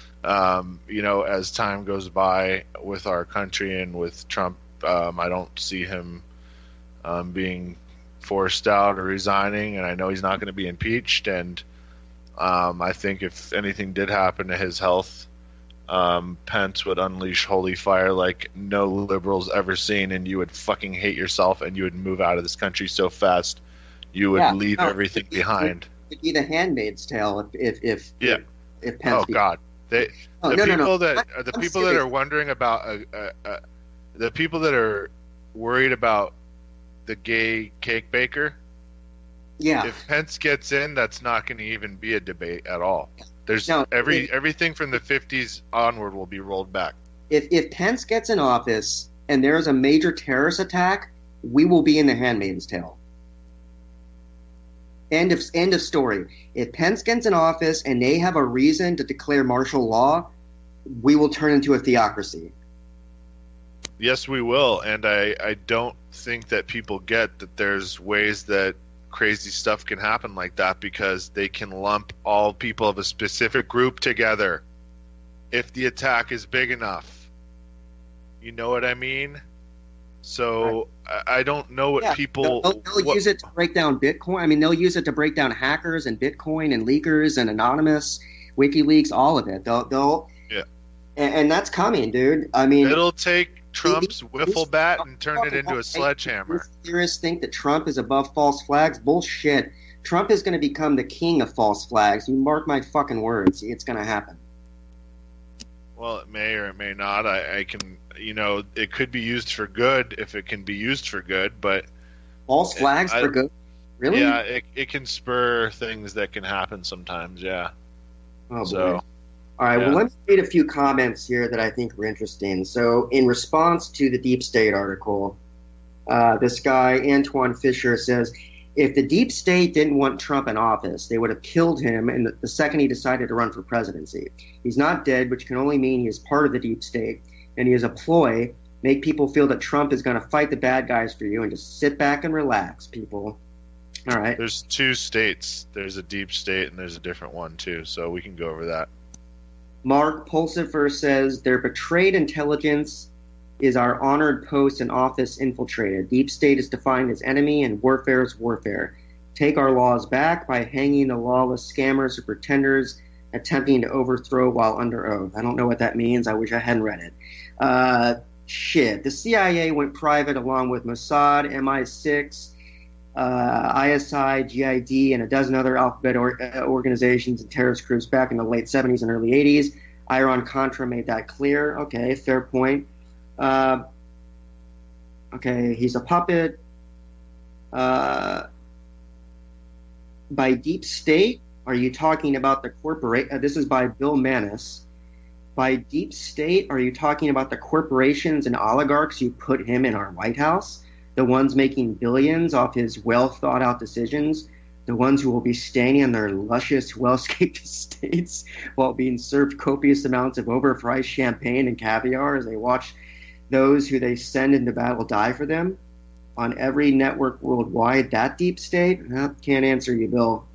As time goes by with our country and with Trump, I don't see him being forced out or resigning, and I know he's not going to be impeached. And I think if anything did happen to his health, Pence would unleash holy fire like no liberal's ever seen, and you would fucking hate yourself, and you would move out of this country so fast you would leave everything behind. It'd be The Handmaid's Tale if Pence. Oh God, the people that are wondering about the people that are worried about the gay cake baker. Yeah. If Pence gets in, that's not going to even be a debate at all. Everything from the 50s onward will be rolled back. If Pence gets in office and there's a major terrorist attack, we will be in The Handmaid's Tale. End of story. If Pence gets in office and they have a reason to declare martial law, we will turn into a theocracy. Yes, we will. And I don't think that people get that there's ways that crazy stuff can happen like that, because they can lump all people of a specific group together if the attack is big enough. You know what I mean? So I don't know what people... They'll use it to break down Bitcoin. I mean, they'll use it to break down hackers and Bitcoin and leakers and Anonymous, WikiLeaks, all of it. They'll and that's coming, dude. I mean... It'll take Trump's wiffle bat and turn it into a sledgehammer. Theorists think that Trump is above false flags. Bullshit. Trump is going to become the king of false flags. You mark my fucking words. It's going to happen. Well, it may or it may not. I can, it could be used for good if it can be used for good, but... False flags for good? Really? Yeah, it can spur things that can happen sometimes, yeah. Oh, boy. All right, well, let me read a few comments here that I think are interesting. So, in response to the Deep State article, this guy, Antoine Fisher, says, if the Deep State didn't want Trump in office, they would have killed him the second he decided to run for presidency. He's not dead, which can only mean he is part of the Deep State, and he is a ploy, make people feel that Trump is going to fight the bad guys for you, and just sit back and relax, people. All right. There's two states. There's a Deep State, and there's a different one, too, so we can go over that. Mark Pulsifer says, their betrayed intelligence is our honored post and office infiltrated. Deep State is defined as enemy, and warfare is warfare. Take our laws back by hanging the lawless scammers or pretenders attempting to overthrow while under oath. I don't know what that means. I wish I hadn't read it. The CIA went private along with Mossad, MI6, ISI, GID, and a dozen other alphabet organizations and terrorist groups back in the late 70s and early 80s. Iran-Contra made that clear. Okay, fair point. He's a puppet. By Deep State, are you talking about the corporate? This is by Bill Manis. By Deep State, are you talking about the corporations and oligarchs who put him in our White House? The ones making billions off his well-thought-out decisions? The ones who will be staying in their luscious, well-escaped estates while being served copious amounts of overpriced champagne and caviar as they watch those who they send into battle die for them? On every network worldwide, that Deep State? Can't answer you, Bill.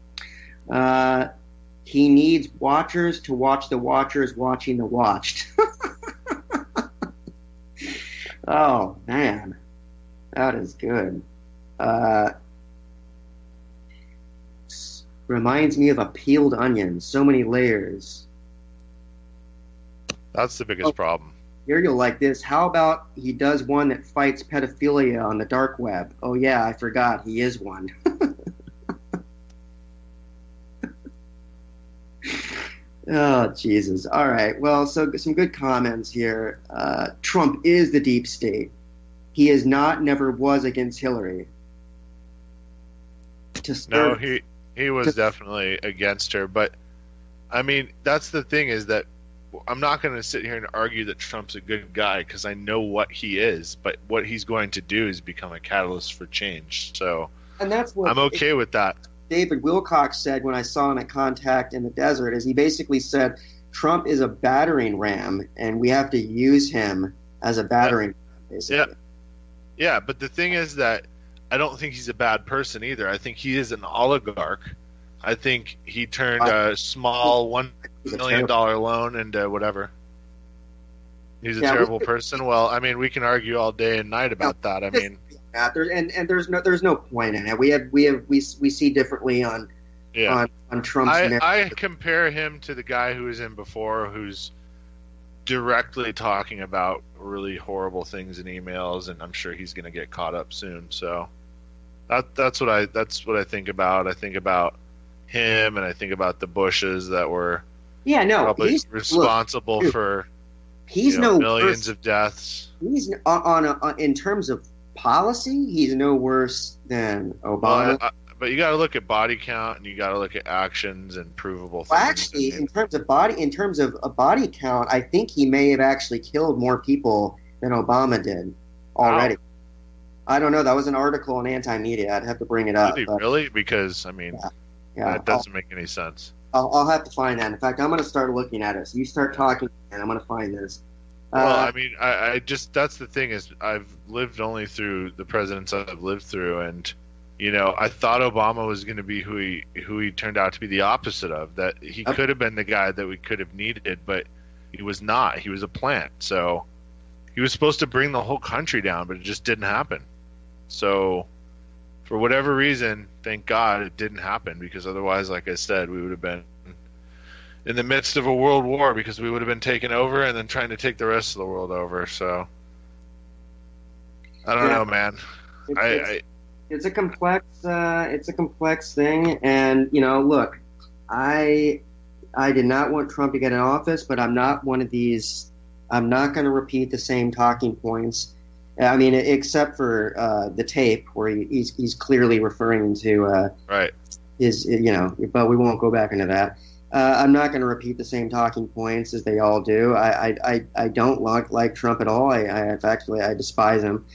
He needs watchers to watch the watchers watching the watched. Oh, man. That is good. Reminds me of a peeled onion. So many layers. That's the biggest problem. Here you'll like this. How about he does one that fights pedophilia on the dark web? Oh, yeah, I forgot. He is one. Oh, Jesus. All right. Well, so some good comments here. Trump is the Deep State. He is not, never was against Hillary. No, he was definitely against her. But, I mean, that's the thing is that I'm not going to sit here and argue that Trump's a good guy because I know what he is. But what he's going to do is become a catalyst for change. So and that's what I'm okay with that. David Wilcox said when I saw him at Contact in the Desert is he basically said Trump is a battering ram and we have to use him as a battering ram, basically. Yeah, but the thing is that I don't think he's a bad person either. I think he is an oligarch. I think he turned a small $1 million loan into whatever. He's a terrible person. Well, I mean, we can argue all day and night about that. I mean, there's no point in it. We see differently on Trump's. I compare him to the guy who was in before, who's directly talking about really horrible things in emails, and I'm sure he's going to get caught up soon. So that's what I think about. I think about him, and I think about the Bushes that were probably responsible for millions of deaths. He's in terms of policy, he's no worse than Obama. Well, but you got to look at body count, and you got to look at actions and provable things. Well, actually, in terms of a body count, I think he may have actually killed more people than Obama did already. I don't know. That was an article on Anti-Media. I'd have to bring it up. Really, But really? Because I mean, yeah, yeah. that doesn't make any sense. I'll have to find that. In fact, I'm going to start looking at it. So you start talking, and I'm going to find this. Well, I mean, I just that's the thing is I've lived only through the presidents I've lived through, and I thought Obama was going to be who he turned out to be the opposite of. That he could have been the guy that we could have needed, but he was not. He was a plant, so he was supposed to bring the whole country down, but it just didn't happen. So, for whatever reason, thank God it didn't happen, because otherwise, like I said, we would have been in the midst of a world war, because we would have been taken over and then trying to take the rest of the world over. So I don't know, man. It's a complex thing, and look, I did not want Trump to get in office, but I'm not one of these. I'm not going to repeat the same talking points. I mean, except for the tape where he's clearly referring to right his, but we won't go back into that. I'm not going to repeat the same talking points as they all do. I don't like Trump at all. I despise him.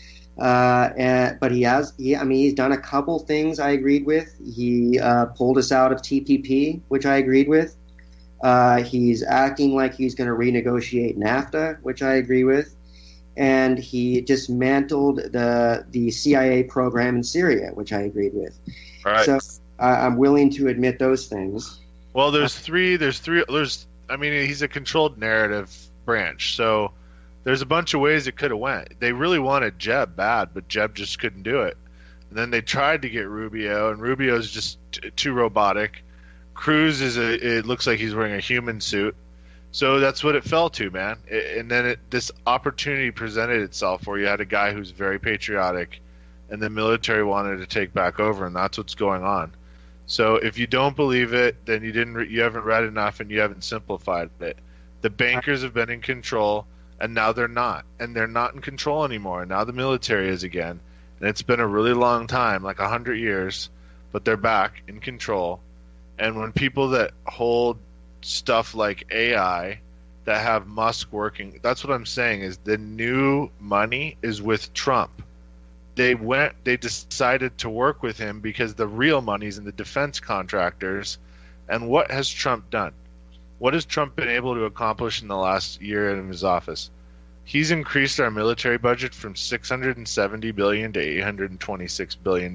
But he's done a couple things I agreed with. He pulled us out of TPP, which I agreed with. He's acting like he's going to renegotiate NAFTA, which I agree with. And he dismantled the CIA program in Syria, which I agreed with. Right. So I'm willing to admit those things. Well, there's three. I mean, he's a controlled narrative branch, so there's a bunch of ways it could have went. They really wanted Jeb bad, but Jeb just couldn't do it. And then they tried to get Rubio, and Rubio's just too robotic. Cruz it looks like he's wearing a human suit. So that's what it fell to, man. And then this opportunity presented itself where you had a guy who's very patriotic, and the military wanted to take back over, and that's what's going on. So if you don't believe it, then you haven't read enough, and you haven't simplified it. The bankers have been in control, and now they're not, and they're not in control anymore. Now the military is again, and it's been a really long time, like 100 years, but they're back in control. And when people that hold stuff like AI that have Musk working, that's what I'm saying is the new money is with Trump. They decided to work with him because the real money's in the defense contractors. And what has Trump done? What has Trump been able to accomplish in the last year in his office? He's increased our military budget from $670 billion to $826 billion.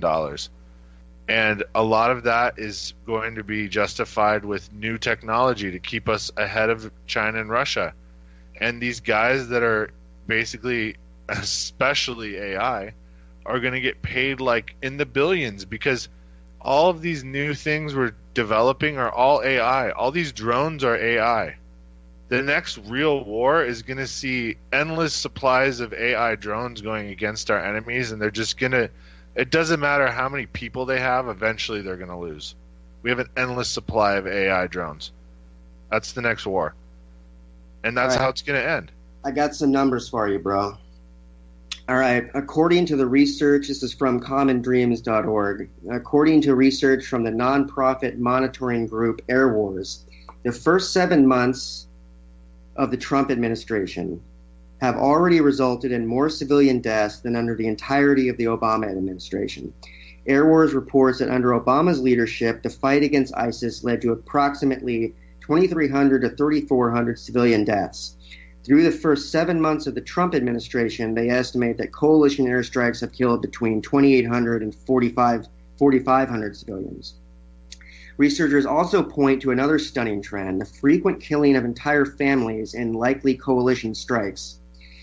And a lot of that is going to be justified with new technology to keep us ahead of China and Russia. And these guys that are basically, especially AI, are going to get paid like in the billions, because all of these new things we're developing are all AI. All these drones are AI. The next real war is going to see endless supplies of AI drones going against our enemies, and they're just going to, it doesn't matter how many people they have, eventually they're going to lose. We have an endless supply of AI drones. That's the next war. And that's how it's going to end. I got some numbers for you, bro. All right. According to the research, this is from commondreams.org. According to research from the nonprofit monitoring group Air Wars, the first 7 months of the Trump administration have already resulted in more civilian deaths than under the entirety of the Obama administration. Air Wars reports that under Obama's leadership, the fight against ISIS led to approximately 2,300 to 3,400 civilian deaths. Through the first 7 months of the Trump administration, they estimate that coalition airstrikes have killed between 2,800 and 4,500 civilians. Researchers also point to another stunning trend: the frequent killing of entire families in likely coalition strikes.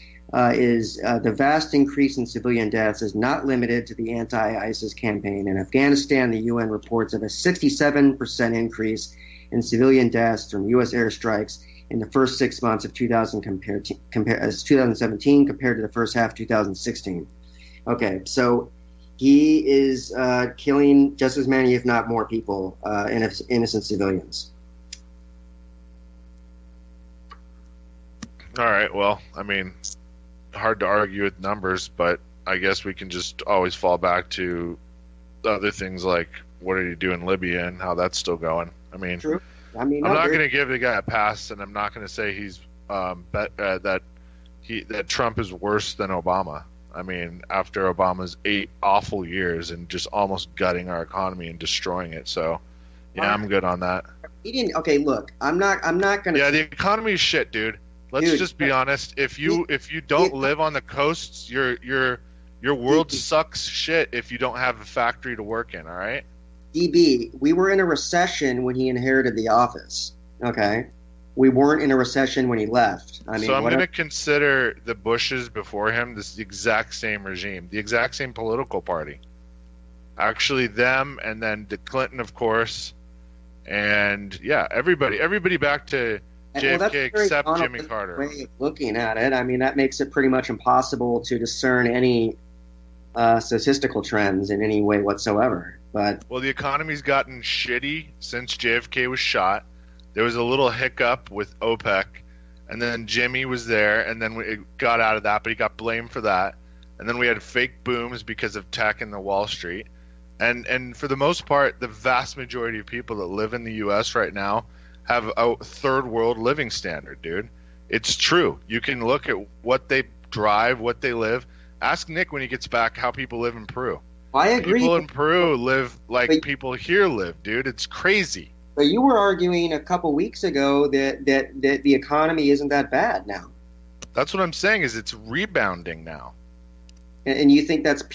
The vast increase in civilian deaths is not limited to the anti-ISIS campaign. In Afghanistan, the UN reports of a 67% increase in civilian deaths from U.S. airstrikes in the first 6 months of 2017 compared to the first half of 2016. Okay, so he is killing just as many, if not more, people, innocent civilians. All right, well, I mean, hard to argue with numbers, but I guess we can just always fall back to other things like what did he do in Libya and how that's still going. I mean, True. I mean, I'm not going to give the guy a pass, and I'm not going to say he's that Trump is worse than Obama. I mean, after Obama's 8 awful years and just almost gutting our economy and destroying it. So, yeah, I'm good on that. He didn't. Okay, look, I'm not gonna. Yeah, the economy is shit, dude. Let's just be honest. If you don't live on the coasts, your world sucks shit if you don't have a factory to work in. All right. DB, we were in a recession when he inherited the office. Okay, we weren't in a recession when he left. I mean, so I'm going to consider the Bushes before him this exact same regime, the exact same political party. Actually, them, and then the Clinton, of course, and yeah, everybody back to JFK except Jimmy Carter. Way of looking at it, I mean, that makes it pretty much impossible to discern any statistical trends in any way whatsoever. But well, the economy's gotten shitty since JFK was shot. There was a little hiccup with OPEC, and then Jimmy was there, and then it got out of that, but he got blamed for that. And then we had fake booms because of tech and the Wall Street. And for the most part, the vast majority of people that live in the U.S. right now have a third world living standard, dude. It's true. You can look at what they drive, what they live. Ask Nick when he gets back how people live in Peru. I agree. People in Peru live like people here live, dude. It's crazy. But you were arguing a couple weeks ago that the economy isn't that bad now. That's what I'm saying is it's rebounding now. And you think it's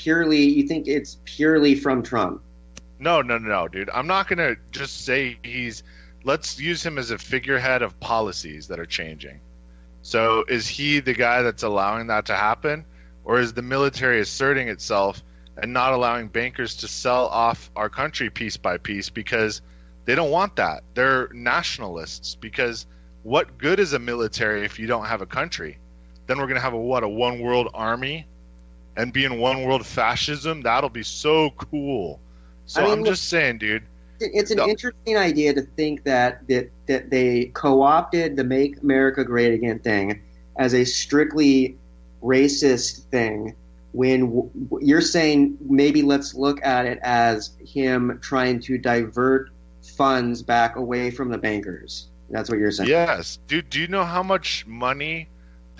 purely from Trump? No, dude. I'm not going to just say let's use him as a figurehead of policies that are changing. So is he the guy that's allowing that to happen? Or is the military asserting itself and not allowing bankers to sell off our country piece by piece because they don't want that? They're nationalists because what good is a military if you don't have a country? Then we're going to have a one world army and be in one world fascism? That'll be so cool. So I'm just saying, dude. It's an interesting idea to think that they co-opted the Make America Great Again thing as a strictly racist thing when you're saying maybe let's look at it as him trying to divert funds back away from the bankers. That's what you're saying. Yes. Dude, do you know how much money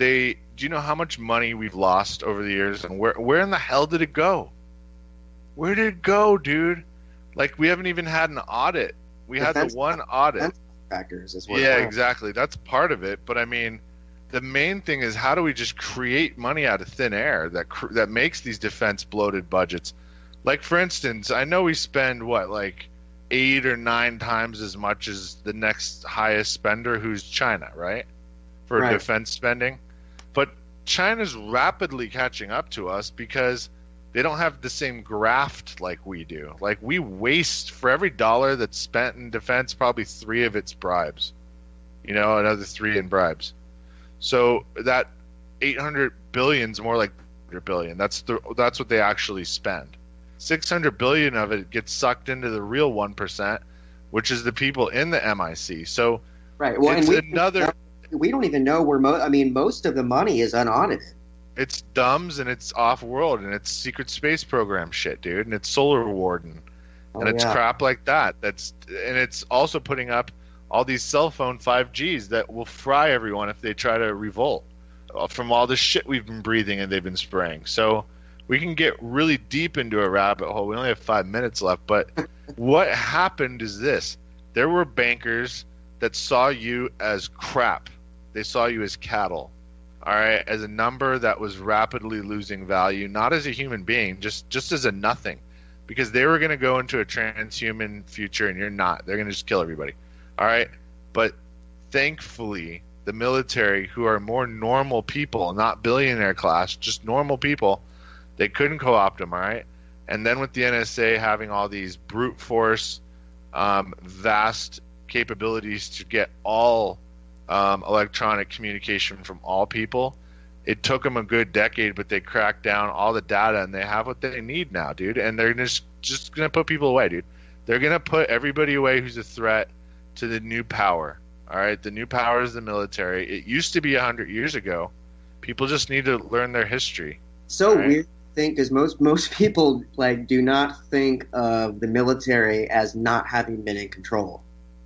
we've lost over the years, and where in the hell did it go? Where did it go, dude? Like, we haven't even had an audit. We had the one audit. Factors as well. Yeah, exactly. That's part of it. But I mean, the main thing is how do we just create money out of thin air that makes these defense bloated budgets? Like, for instance, I know we spend like 8 or 9 times as much as the next highest spender, who's China, right? For defense spending. But China's rapidly catching up to us because they don't have the same graft like we do. Like, we waste, for every dollar that's spent in defense, probably 3 of it's bribes. Another 3 in bribes. So that 800 billion is more like 100 billion. That's what they actually spend. 600 billion of it gets sucked into the real 1%, which is the people in the MIC. So right. Well, it's we don't even know where most of the money is unaudited. It's DUMBs and it's off-world and it's secret space program shit, dude, and it's Solar Warden and it's crap like that. And it's also putting up all these cell phone 5Gs that will fry everyone if they try to revolt from all the shit we've been breathing and they've been spraying. So we can get really deep into a rabbit hole. We only have 5 minutes left, but what happened is this. There were bankers that saw you as crap. They saw you as cattle, all right, as a number that was rapidly losing value, not as a human being, just as a nothing, because they were going to go into a transhuman future, and you're not. They're going to just kill everybody, all right? But thankfully, the military, who are more normal people, not billionaire class, just normal people, they couldn't co-opt them, all right? And then with the NSA having all these brute force, vast capabilities to get all electronic communication from all people, it took them a good decade, but they cracked down all the data and they have what they need now, dude. And they're just going to put people away, dude. They're going to put everybody away who's a threat to the new power, all right? The new power is the military. It used to be 100 years ago. People just need to learn their history. So weird to think, because most people do not think of the military as not having been in control,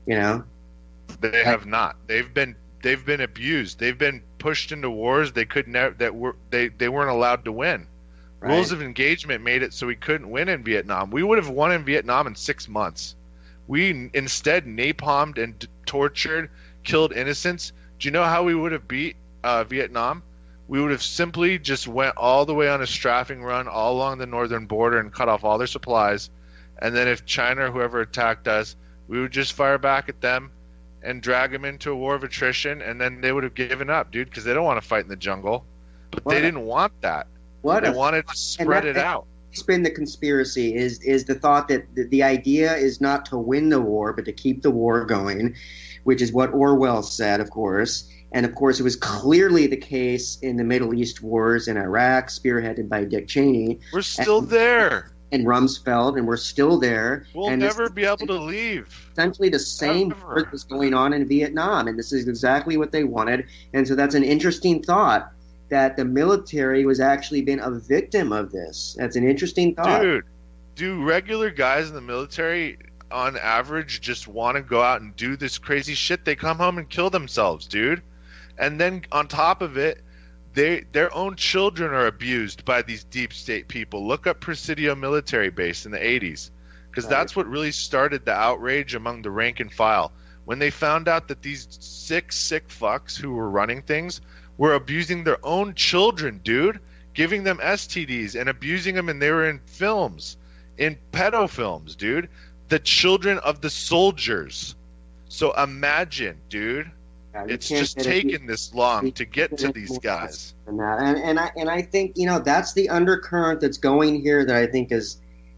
They have not. They've been abused. They've been pushed into wars they weren't allowed to win. Right. Rules of engagement made it so we couldn't win in Vietnam. We would have won in Vietnam in 6 months. We instead napalmed and tortured, killed innocents. Do you know how we would have beat Vietnam? We would have simply just went all the way on a strafing run all along the northern border and cut off all their supplies. And then if China or whoever attacked us, we would just fire back at them and drag them into a war of attrition, and then they would have given up, dude, because they don't want to fight in the jungle. But they didn't want that. They wanted to spread it out. It's been the conspiracy is the thought that the idea is not to win the war, but to keep the war going, which is what Orwell said, of course. And, of course, it was clearly the case in the Middle East wars in Iraq, spearheaded by Dick Cheney. We're still there. And Rumsfeld, and we're still there. We'll never be able to leave. Essentially the same work was going on in Vietnam, and this is exactly what they wanted. And so that's an interesting thought, that the military was actually been a victim of this. That's an interesting thought. Dude, do regular guys in the military, on average, just want to go out and do this crazy shit? They come home and kill themselves, dude. And then on top of it, their own children are abused by these deep state people. Look up Presidio military base in the 80s, because that's what really started the outrage among the rank and file. When they found out that these sick fucks who were running things were abusing their own children, dude, giving them STDs and abusing them, and they were in films, in pedo films, dude. The children of the soldiers. So imagine, dude. Yeah, it's just taken this long to get to these guys. And I think, that's the undercurrent that's going here that I think is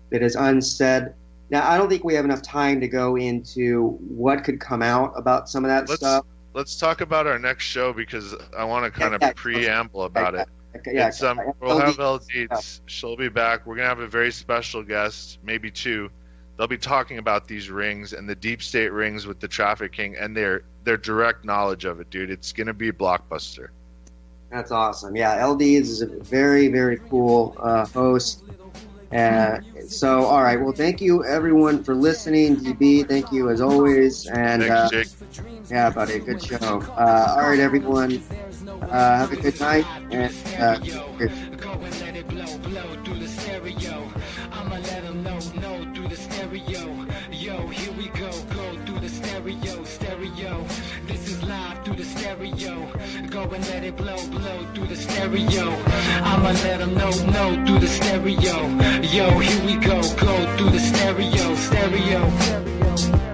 unsaid. Now, I don't think we have enough time to go into what could come out about some of that stuff. Let's talk about our next show, because I want to kind of preamble about it. Yeah, we'll have LD. She'll be back. We're going to have a very special guest, maybe two. They'll be talking about these rings and the deep state rings with the trafficking and their direct knowledge of it, dude. It's going to be a blockbuster. That's awesome. Yeah, LD is a very, very cool host. So, all right. Well, thank you, everyone, for listening. DB, thank you, as always. And thanks, Jake. Yeah, buddy, good show. All right, everyone. Have a good night. And I'ma let them know through the stereo. Yo, here we go through the stereo. This is live through the stereo. Go and let it blow through the stereo. I'ma let them know through the stereo. Yo, here we go through the stereo.